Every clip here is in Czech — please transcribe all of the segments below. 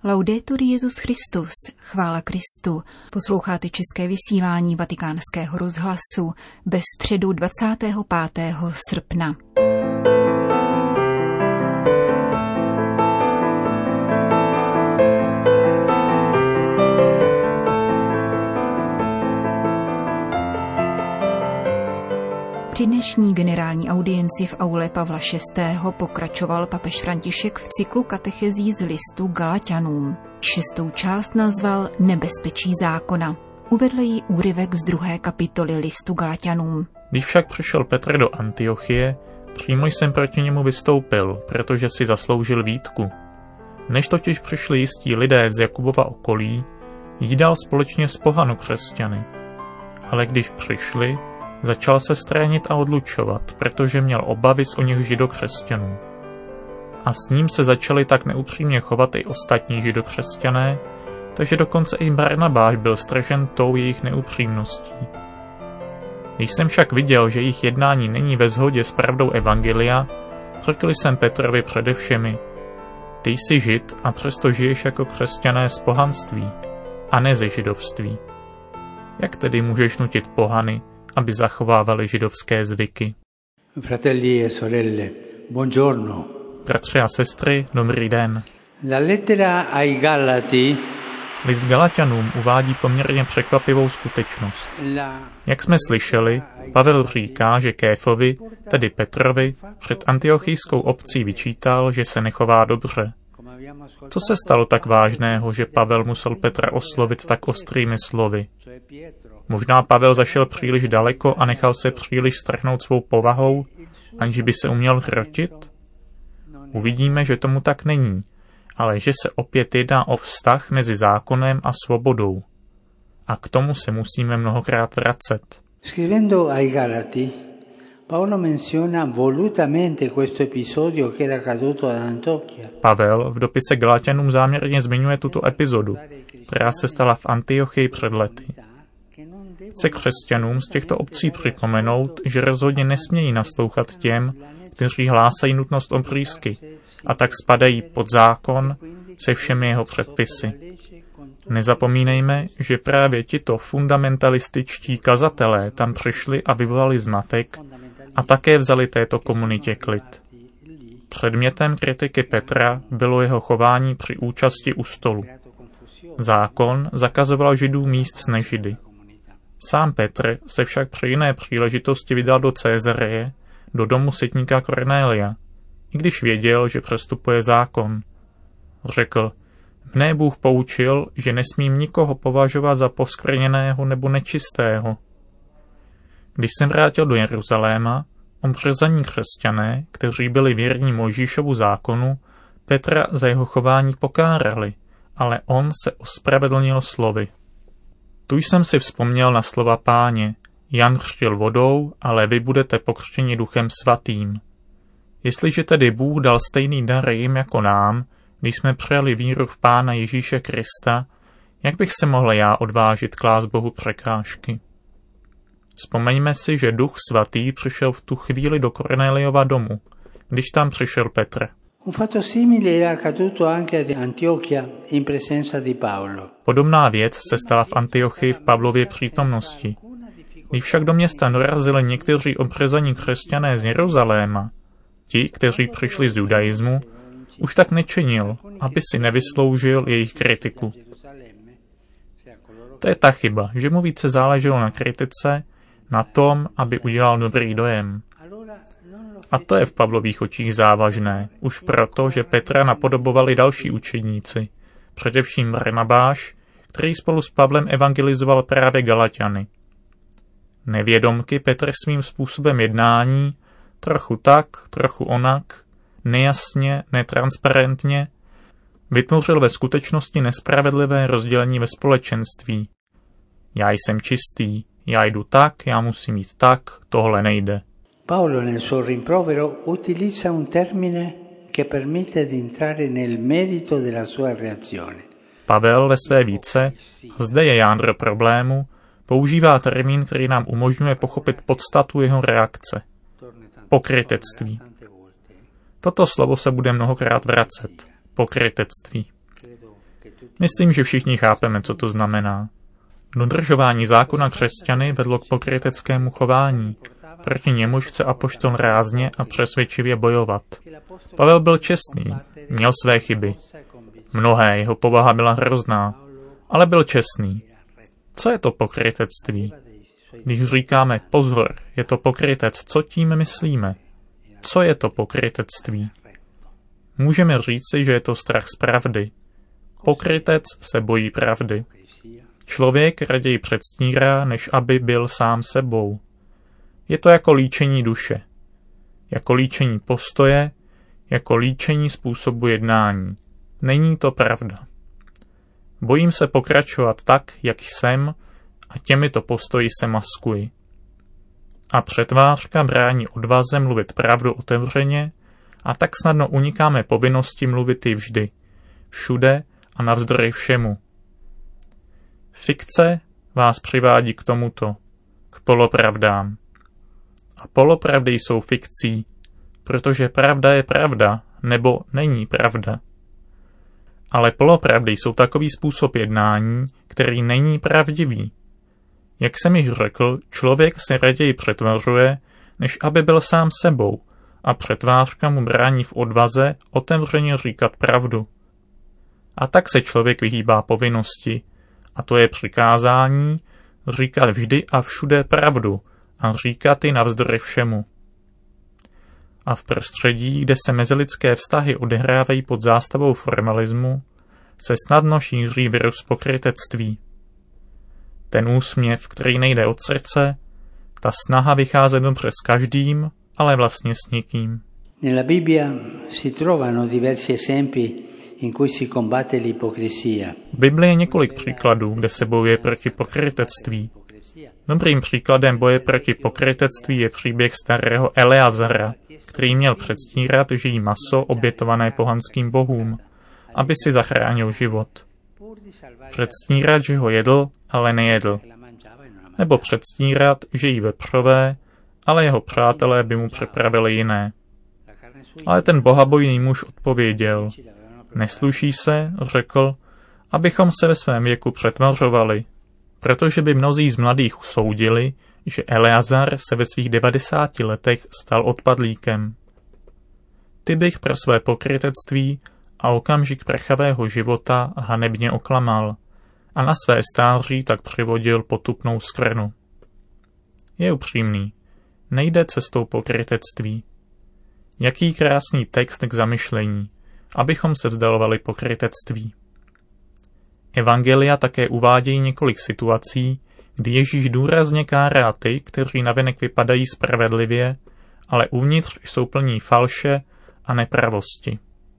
Laudetur Jesus Christus, chvála Kristu. Posloucháte české vysílání Vatikánského rozhlasu ve středu 25. srpna. Při dnešní generální audienci v aule Pavla VI. Pokračoval papež František v cyklu katechezí z listu Galaťanům. 6. část nazval Nebezpečí zákona. Uvedl ji úryvek z 2. kapitoly listu Galaťanům. Když však přišel Petr do Antiochie, přímo jsem proti němu vystoupil, protože si zasloužil výtku. Než totiž přišli jistí lidé z Jakubova okolí, jídal společně s pohanokřesťany. Ale když přišli, začal se stránit a odlučovat, protože měl obavy z oněch židokřesťanů. A s ním se začali tak neupřímně chovat i ostatní židokřesťané, takže dokonce i Barnabáš byl stržen tou jejich neupřímností. Když jsem však viděl, že jejich jednání není ve shodě s pravdou evangelia, řekl jsem Petrovi přede všemi: Ty jsi žid a přesto žiješ jako křesťané z pohanství, a ne ze židovství. Jak tedy můžeš nutit pohany, aby zachovávali židovské zvyky? Fratelli e sorelle, buongiorno. Bratři a sestry, dobrý den. La lettera ai Galati. List Galaťanům uvádí poměrně překvapivou skutečnost. Jak jsme slyšeli, Pavel říká, že Kéfovi, tedy Petrovi, před antiochijskou obcí vyčítal, že se nechová dobře. Co se stalo tak vážného, že Pavel musel Petra oslovit tak ostrými slovy? Možná Pavel zašel příliš daleko a nechal se příliš strhnout svou povahou, aniž by se uměl hrotit? Uvidíme, že tomu tak není, ale že se opět jedná o vztah mezi zákonem a svobodou. A k tomu se musíme mnohokrát vracet. Scrivendo ai Galati, Paolo menziona volutamente questo episodio che era accaduto ad Antiochia. Pavel v dopise Galaťanům záměrně zmiňuje tuto epizodu, která se stala v Antiochii před lety. Chce křesťanům z těchto obcí připomenout, že rozhodně nesmějí naslouchat těm, kteří hlásají nutnost obřízky a tak spadají pod zákon se všemi jeho předpisy. Nezapomínejme, že právě tito fundamentalističtí kazatelé tam přišli a vyvolali zmatek a také vzali této komunitě klid. Předmětem kritiky Petra bylo jeho chování při účasti u stolu. Zákon zakazoval židům jíst s nežidy. Sám Petr se však při jiné příležitosti vydal do Cézareje, do domu setníka Kornélia, i když věděl, že přestupuje zákon. Řekl: Mne Bůh poučil, že nesmím nikoho považovat za poskvrněného nebo nečistého. Když jsem vrátil do Jeruzaléma, obřezaní křesťané, kteří byli věrní Mojžíšovu zákonu, Petra za jeho chování pokárali, ale on se ospravedlnil slovy. Tu jsem si vzpomněl na slova Páně: Jan křtil vodou, ale vy budete pokřtěni Duchem Svatým. Jestliže tedy Bůh dal stejný dar jim jako nám, když jsme přijali víru v Pána Ježíše Krista, jak bych se mohl já odvážit klást Bohu překážky? Vzpomeňme si, že Duch Svatý přišel v tu chvíli do Kornéliova domu, když tam přišel Petr. Podobná věc se stala v Antiochii v Pavlově přítomnosti. Když však do města dorazili někteří obřezaní křesťané z Jeruzaléma, ti, kteří přišli z judaismu, už tak nečinil, aby si nevysloužil jejich kritiku. To je ta chyba, že mu více záleželo na kritice, na tom, aby udělal dobrý dojem. A to je v Pavlových očích závažné, už proto, že Petra napodobovali další učedníci, především Barnabáš, který spolu s Pavlem evangelizoval právě Galaťany. Nevědomky Petr svým způsobem jednání, trochu tak, trochu onak, nejasně, netransparentně, vytvořil ve skutečnosti nespravedlivé rozdělení ve společenství. Já jsem čistý, já jdu tak, já musím jít tak, tohle nejde. Paolo nel suo rimprovero utilizza un termine che permette di entrare nel merito della sua reazione. Pavel ve své více, zde je jádro problému, používá termín, který nám umožňuje pochopit podstatu jeho reakce. Pokrytectví. Toto slovo se bude mnohokrát vracet. Pokrytectví. Myslím, že všichni chápeme, co to znamená. Dodržování zákona křesťany vedlo k pokryteckému chování. Proti němuž chce apoštol rázně a přesvědčivě bojovat. Pavel byl čestný, měl své chyby. Mnohé, jeho povaha byla hrozná, ale byl čestný. Co je to pokrytectví? Když říkáme pozor, je to pokrytec, co tím myslíme? Co je to pokrytectví? Můžeme říci, že je to strach z pravdy. Pokrytec se bojí pravdy. Člověk raději předstírá, než aby byl sám sebou. Je to jako líčení duše, jako líčení postoje, jako líčení způsobu jednání. Není to pravda. Bojím se pokračovat tak, jak jsem, a těmito postoji se maskuji. A přetvářka brání odvaze mluvit pravdu otevřeně, a tak snadno unikáme povinnosti mluvit ji vždy, všude a navzdory všemu. Fikce vás přivádí k tomuto, k polopravdám. A polopravdy jsou fikcí, protože pravda je pravda, nebo není pravda. Ale polopravdy jsou takový způsob jednání, který není pravdivý. Jak jsem již řekl, člověk se raději přetvařuje, než aby byl sám sebou, a přetvářka mu brání v odvaze otevřeně říkat pravdu. A tak se člověk vyhýbá povinnosti, a to je přikázání říkat vždy a všude pravdu a říkat ji navzdory všemu. A v prostředí, kde se mezilidské vztahy odehrávají pod zástavou formalismu, se snadno šíří virus pokrytectví. Ten úsměv, který nejde od srdce, ta snaha vycházet dobře s každým, ale vlastně s nikým. Nella Bibbia si trovano diversi esempi in cui si combatte l'ipocrisia. V Biblii je několik příkladů, kde se bojuje proti pokrytectví. Dobrým příkladem boje proti pokrytectví je příběh starého Eleazara, který měl předstírat, že jí maso obětované pohanským bohům, aby si zachránil život. Předstírat, že ho jedl, ale nejedl. Nebo předstírat, že jí vepřové, ale jeho přátelé by mu připravili jiné. Ale ten bohabojný muž odpověděl: nesluší se, řekl, abychom se ve svém věku přetvařovali, protože by mnozí z mladých usoudili, že Eleazar se ve svých 90 letech stal odpadlíkem. Ty bych pro své pokrytectví a okamžik prchavého života hanebně oklamal a na své stáří tak přivodil potupnou skvrnu. Je upřímný, nejde cestou pokrytectví. Jaký krásný text k zamyšlení, abychom se vzdalovali pokrytectví. Evangelia také uvádějí několik situací, kdy Ježíš důrazně kárá ty, kteří navenek vypadají spravedlivě, ale uvnitř jsou plní falše a nepravosti.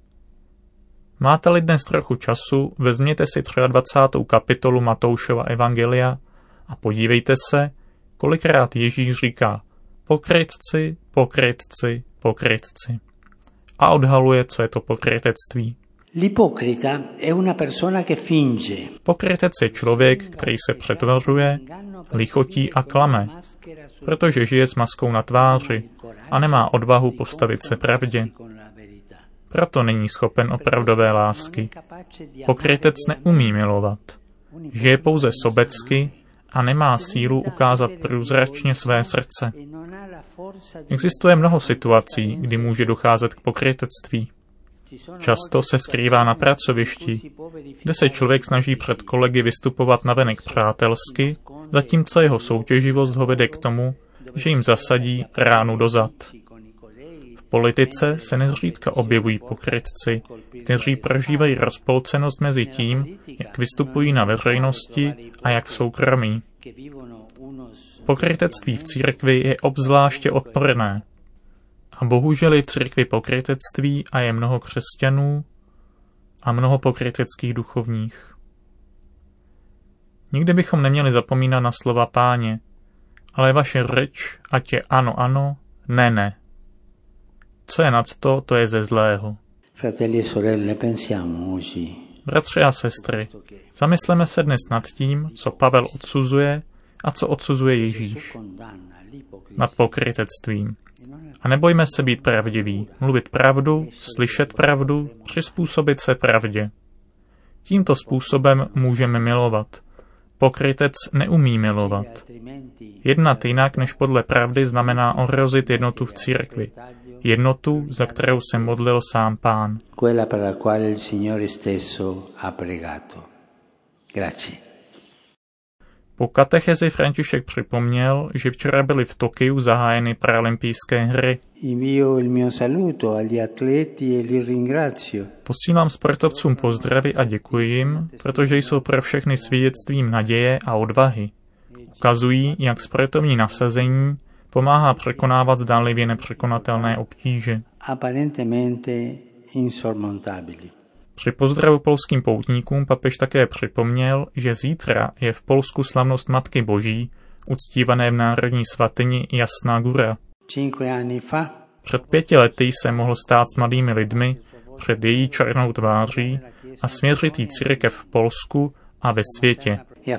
Máte-li dnes trochu času, vezměte si 23. kapitolu Matoušova Evangelia a podívejte se, kolikrát Ježíš říká pokrytci, pokrytci, pokrytci. A odhaluje, co je to pokrytectví. L'ipocrita è una persona che finge. Pokrytec je člověk, který se přetvařuje, lichotí a klame, protože žije s maskou na tváři a nemá odvahu postavit se pravdě. Proto není schopen opravdové lásky. Pokrytec neumí milovat. Žije pouze sobecky a nemá sílu ukázat průzračně své srdce. Existuje mnoho situací, kdy může docházet k pokrytectví. Často se skrývá na pracovišti, kde se člověk snaží před kolegy vystupovat navenek přátelsky, zatímco jeho soutěživost ho vede k tomu, že jim zasadí ránu do zad. V politice se nezřídka objevují pokrytci, kteří prožívají rozpolcenost mezi tím, jak vystupují na veřejnosti a jak v soukromí. Pokrytectví v církvi je obzvláště odporné. A bohužel je v církvi pokrytectví a je mnoho křesťanů a mnoho pokryteckých duchovních. Nikdy bychom neměli zapomínat na slova Páně, ale vaše řeč, ať je ano, ano, ne, ne. Co je nad to, to je ze zlého. Bratři a sestry, zamysleme se dnes nad tím, co Pavel odsuzuje a co odsuzuje Ježíš. Nad pokrytectvím. A nebojme se být pravdiví, mluvit pravdu, slyšet pravdu, přizpůsobit se pravdě. Tímto způsobem můžeme milovat. Pokrytec neumí milovat. Jednat jinak než podle pravdy znamená ohrozit jednotu v církvi. Jednotu, za kterou se modlil sám Pán. Po katechezi František připomněl, že včera byly v Tokiu zahájeny paralympijské hry. Posílám sportovcům pozdravy a děkuji jim, protože jsou pro všechny svědectvím naděje a odvahy. Ukazují, jak sportovní nasazení pomáhá překonávat zdánlivě nepřekonatelné obtíže. Při pozdravu polským poutníkům papež také připomněl, že zítra je v Polsku slavnost Matky Boží, uctívané v národní svatyni Jasná Góra. Před 5 lety jsem mohl stát s mladými lidmi před její černou tváří a svěřit jí církev v Polsku a ve světě.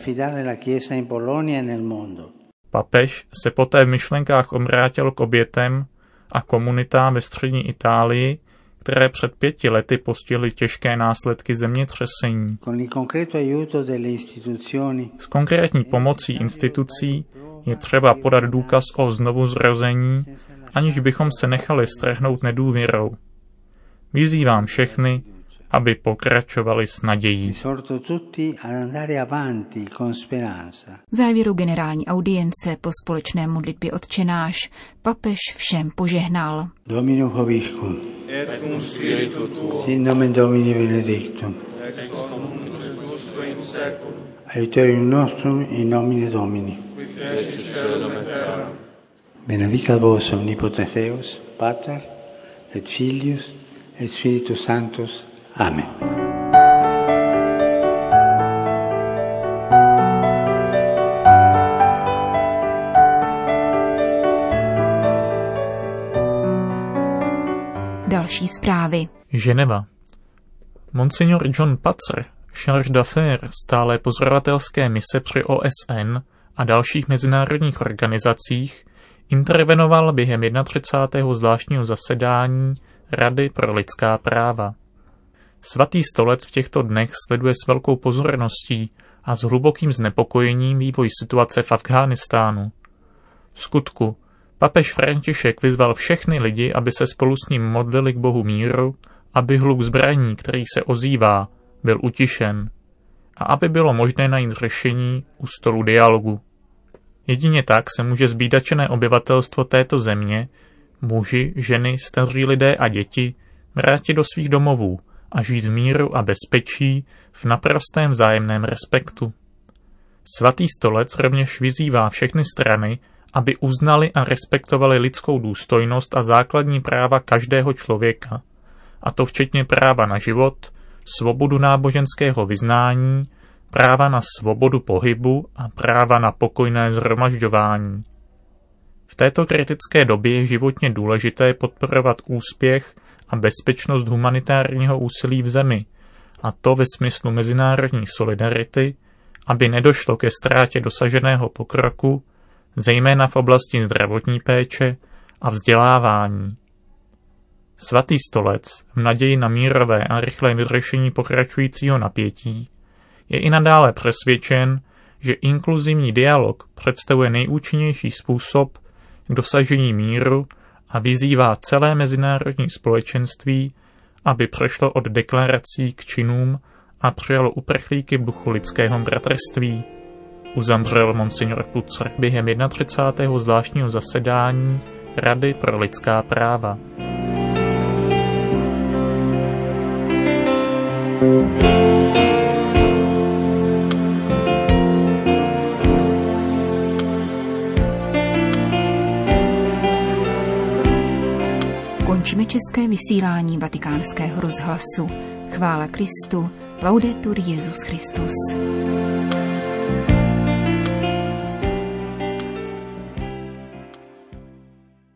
Papež se poté v myšlenkách obrátil k obětem a komunitám ve střední Itálii, které před 5 lety postihly těžké následky zemětřesení. S konkrétní pomocí institucí je třeba podat důkaz o znovuzrození, aniž bychom se nechali strhnout nedůvěrou. Vyzývám všechny, aby pokračovali s nadějí. V závěru generální audience po společné modlitbě Otčenáš papež všem požehnal. Domino vobiscum, et cum spiritu tuo, sin nomen Domini benedictum, ex hoc nunc usque in seculum, aiuterium nostrum in nomine Domini, qui feci caelum et terram. Benedicat vos omnipotens Deus, Pater, et Filius, et Spiritus Sanctus. Amen. Další zprávy. Ženeva. Monsignor John Patzer, charge d'affaires stálé pozorovatelské mise při OSN a dalších mezinárodních organizacích, intervenoval během 31. zvláštního zasedání Rady pro lidská práva. Svatý stolec v těchto dnech sleduje s velkou pozorností a s hlubokým znepokojením vývoj situace v Afghánistánu. V skutku, papež František vyzval všechny lidi, aby se spolu s ním modlili k Bohu míru, aby hluk zbraní, který se ozývá, byl utišen a aby bylo možné najít řešení u stolu dialogu. Jedině tak se může zbídačené obyvatelstvo této země, muži, ženy, staří lidé a děti, vrátit do svých domovů a žít v míru a bezpečí v naprostém vzájemném respektu. Svatý stolec rovněž vyzývá všechny strany, aby uznali a respektovali lidskou důstojnost a základní práva každého člověka, a to včetně práva na život, svobodu náboženského vyznání, práva na svobodu pohybu a práva na pokojné shromažďování. V této kritické době je životně důležité podporovat úspěch a bezpečnost humanitárního úsilí v zemi, a to ve smyslu mezinárodní solidarity, aby nedošlo ke ztrátě dosaženého pokroku, zejména v oblasti zdravotní péče a vzdělávání. Svatý stolec v naději na mírové a rychlé vyřešení pokračujícího napětí je i nadále přesvědčen, že inkluzivní dialog představuje nejúčinnější způsob k dosažení míru a vyzývá celé mezinárodní společenství, aby přešlo od deklarací k činům a přijalo uprchlíky v duchu lidského bratrství. Uzavřel monsignor Pucer během 31. zvláštního zasedání Rady pro lidská práva. Končíme české vysílání Vatikánského rozhlasu. Chvála Kristu, laudetur Jesus Christus.